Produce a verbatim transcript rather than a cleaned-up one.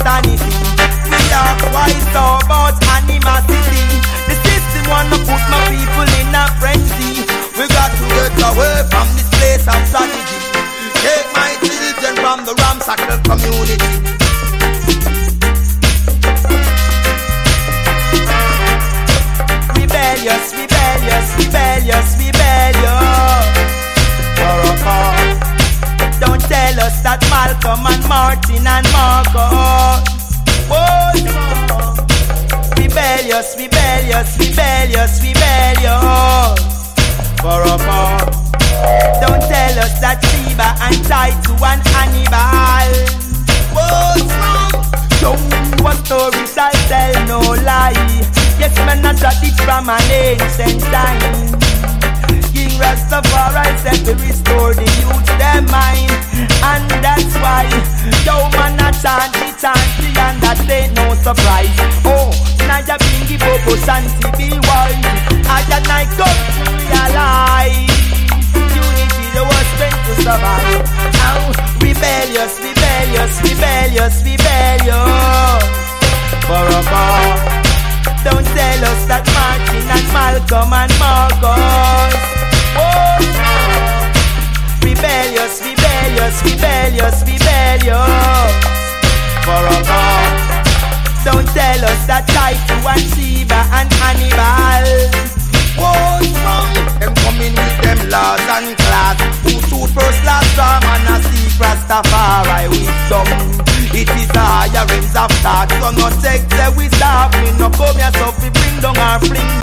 sanity. We ask why so about animosity. The system wanna put my people in a frenzy. We got to get away from this place of tragedy. Take my children from the ramshackle community. Rebellious, rebellious, rebellious, rebellious. For a cause. Don't tell us that Malcolm and Martin and Marcus. Whoa, no. Rebellious, rebellious, rebellious, rebellious. For a cause. Don't tell us that Sheba and Titu and Hannibal. Whoa, no. Don't what story shall tell no lie. Yes, man, I got it from an ancient time. King Rastafari said to restore the youth their mind. And that's why yo man a chant the chant and that ain't no surprise. Oh, Naya Bingi Bobo Shanti be wise. I and I come to realize unity the worst strength to survive. Now rebellious, rebellious, rebellious, rebellious. For a cause. Don't tell us that Martin and Malcolm and Marcus. Oh, no. Rebellious, rebellious, rebellious, rebellious. For a God. Don't tell us that Titu and Sheba and Hannibal. Oh, no. Them coming with them laws and class. Who shoot first, last time and a seek Rastafari wisdom. It is a higher realms of thought. So no sex that we stop. We no come here so we bring down our fling.